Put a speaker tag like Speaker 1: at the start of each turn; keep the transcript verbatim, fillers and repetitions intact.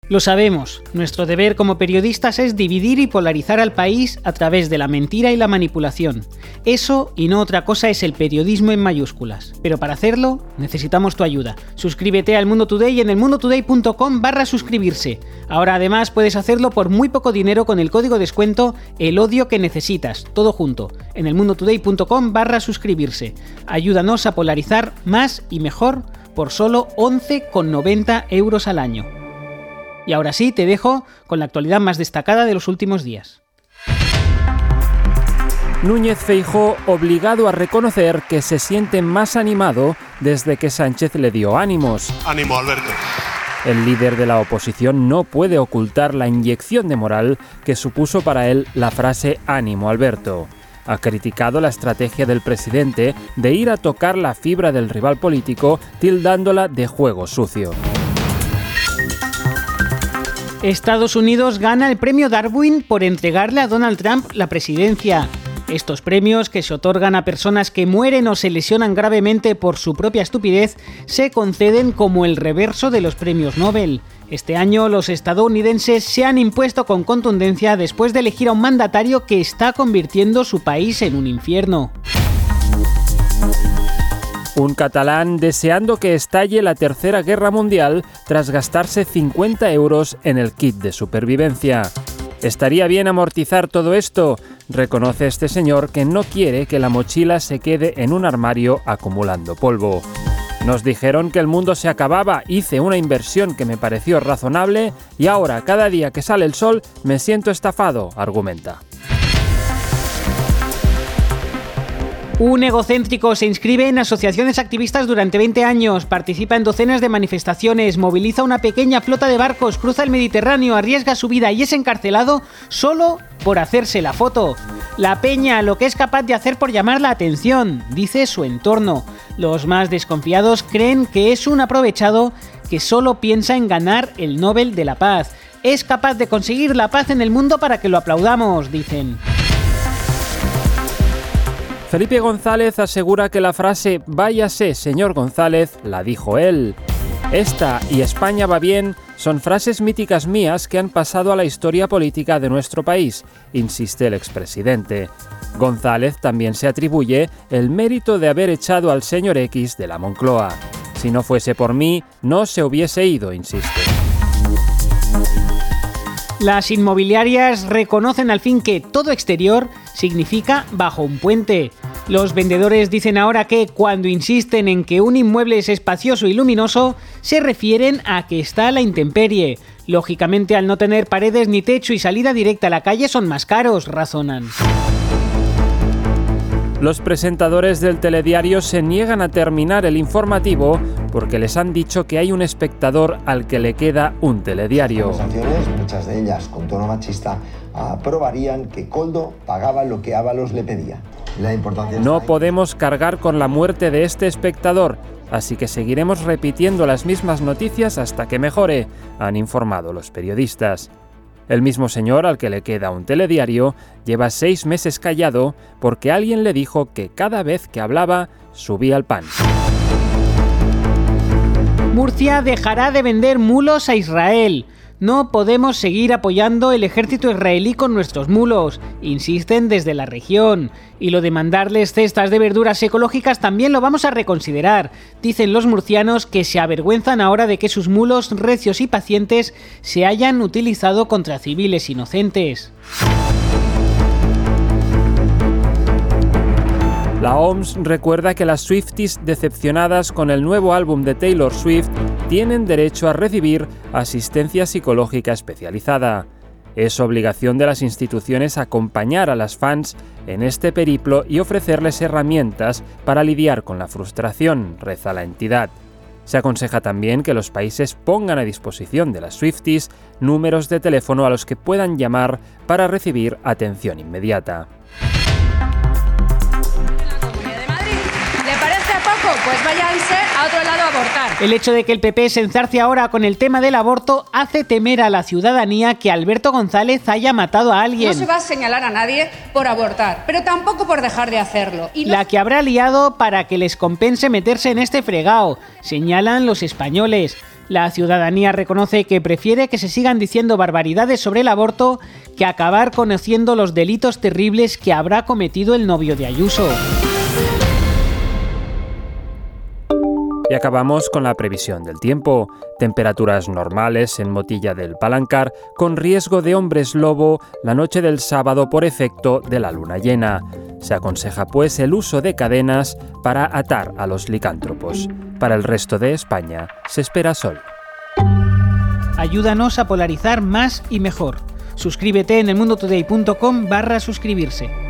Speaker 1: Lo sabemos, nuestro deber como periodistas es dividir y polarizar al país a través de la mentira y la manipulación. Eso y no otra cosa es el periodismo en mayúsculas. Pero para hacerlo, necesitamos tu ayuda. Suscríbete al Mundo Today en elmundotoday.com barra suscribirse. Ahora además puedes hacerlo por muy poco dinero con el código descuento El Odio que Necesitas, todo junto, en elmundotoday.com barra suscribirse. Ayúdanos a polarizar más y mejor por solo once con noventa euros al año. Y ahora sí, te dejo con la actualidad más destacada de los últimos días.
Speaker 2: Núñez Feijóo obligado a reconocer que se siente más animado desde que Sánchez le dio ánimos.
Speaker 3: Ánimo, Alberto.
Speaker 2: El líder de la oposición no puede ocultar la inyección de moral que supuso para él la frase «Ánimo, Alberto». Ha criticado la estrategia del presidente de ir a tocar la fibra del rival político, tildándola de juego sucio.
Speaker 1: Estados Unidos gana el premio Darwin por entregarle a Donald Trump la presidencia. Estos premios, que se otorgan a personas que mueren o se lesionan gravemente por su propia estupidez, se conceden como el reverso de los premios Nobel. Este año los estadounidenses se han impuesto con contundencia después de elegir a un mandatario que está convirtiendo su país en un infierno.
Speaker 2: Un catalán deseando que estalle la Tercera Guerra Mundial tras gastarse cincuenta euros en el kit de supervivencia. ¿Estaría bien amortizar todo esto? Reconoce este señor que no quiere que la mochila se quede en un armario acumulando polvo. Nos dijeron que el mundo se acababa, hice una inversión que me pareció razonable y ahora, cada día que sale el sol, me siento estafado, argumenta.
Speaker 1: Un egocéntrico se inscribe en asociaciones activistas durante veinte años, participa en docenas de manifestaciones, moviliza una pequeña flota de barcos, cruza el Mediterráneo, arriesga su vida y es encarcelado solo por hacerse la foto. La peña, lo que es capaz de hacer por llamar la atención, dice su entorno. Los más desconfiados creen que es un aprovechado que solo piensa en ganar el Nobel de la Paz. Es capaz de conseguir la paz en el mundo para que lo aplaudamos, dicen.
Speaker 2: Felipe González asegura que la frase «Váyase, señor González», la dijo él. Esta y «España va bien» son frases míticas mías que han pasado a la historia política de nuestro país, insiste el expresidente. González también se atribuye el mérito de haber echado al señor X de la Moncloa. Si no fuese por mí, no se hubiese ido, insiste.
Speaker 1: Las inmobiliarias reconocen al fin que todo exterior significa bajo un puente. Los vendedores dicen ahora que cuando insisten en que un inmueble es espacioso y luminoso, se refieren a que está a la intemperie. Lógicamente, al no tener paredes ni techo y salida directa a la calle son más caros, razonan.
Speaker 2: Los presentadores del telediario se niegan a terminar el informativo porque les han dicho que hay un espectador al que le queda un telediario.
Speaker 4: Conversaciones, muchas de ellas con tono machista, aprobarían que Koldo pagaba lo que Ábalos le pedía. La importancia
Speaker 2: no podemos cargar con la muerte de este espectador, así que seguiremos repitiendo las mismas noticias hasta que mejore, han informado los periodistas. El mismo señor al que le queda un telediario lleva seis meses callado porque alguien le dijo que cada vez que hablaba subía el pan.
Speaker 1: Murcia dejará de vender mulos a Israel. No podemos seguir apoyando el ejército israelí con nuestros mulos, insisten desde la región. Y lo de mandarles cestas de verduras ecológicas también lo vamos a reconsiderar. Dicen los murcianos que se avergüenzan ahora de que sus mulos recios y pacientes se hayan utilizado contra civiles inocentes.
Speaker 2: La O M S recuerda que las Swifties decepcionadas con el nuevo álbum de Taylor Swift tienen derecho a recibir asistencia psicológica especializada. Es obligación de las instituciones acompañar a las fans en este periplo y ofrecerles herramientas para lidiar con la frustración, reza la entidad. Se aconseja también que los países pongan a disposición de las Swifties números de teléfono a los que puedan llamar para recibir atención inmediata.
Speaker 5: Pues váyanse a otro lado a abortar.
Speaker 1: El hecho de que el P P se enzarce ahora con el tema del aborto hace temer a la ciudadanía que Alberto González haya matado a alguien.
Speaker 5: No se va a señalar a nadie por abortar, pero tampoco por dejar de hacerlo. Y no...
Speaker 1: La que habrá liado para que les compense meterse en este fregado, señalan los españoles. La ciudadanía reconoce que prefiere que se sigan diciendo barbaridades sobre el aborto que acabar conociendo los delitos terribles que habrá cometido el novio de Ayuso.
Speaker 2: Y acabamos con la previsión del tiempo. Temperaturas normales en Motilla del Palancar, con riesgo de hombres lobo la noche del sábado por efecto de la luna llena. Se aconseja pues el uso de cadenas para atar a los licántropos. Para el resto de España se espera sol.
Speaker 1: Ayúdanos a polarizar más y mejor. Suscríbete en elmundotoday punto com barra suscribirse.